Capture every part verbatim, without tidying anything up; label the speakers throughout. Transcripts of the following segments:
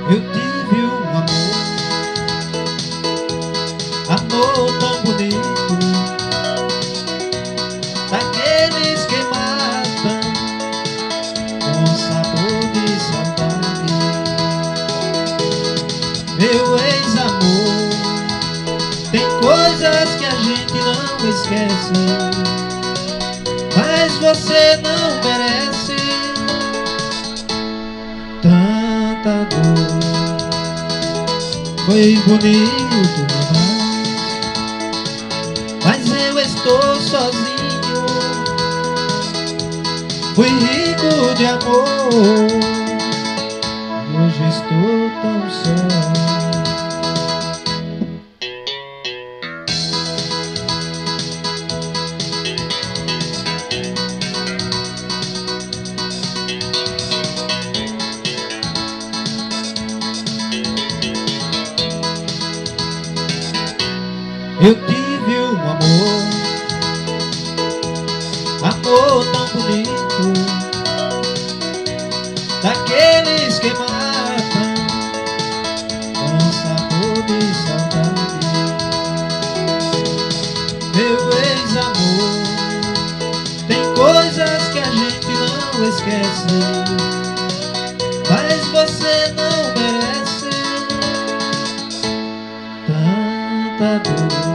Speaker 1: Eu tive um amor, amor tão bonito, daqueles que matam com sabor de saudade. Meu ex-amor, tem coisas que a gente não esquece, mas você não merece tanta dor. Foi bonito demais, mas eu estou sozinho. Fui rico de amor, hoje estou tão só. Eu tive um amor, amor tão bonito, daqueles que matam com sabor de saudade. Meu ex-amor, tem coisas que a gente não esquece, mas você não merece tanta dor.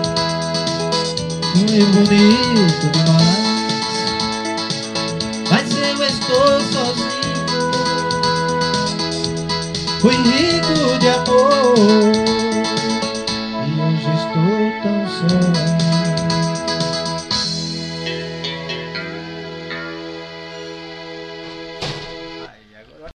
Speaker 1: Foi bonito demais, mas eu estou sozinho. Fui rico de amor,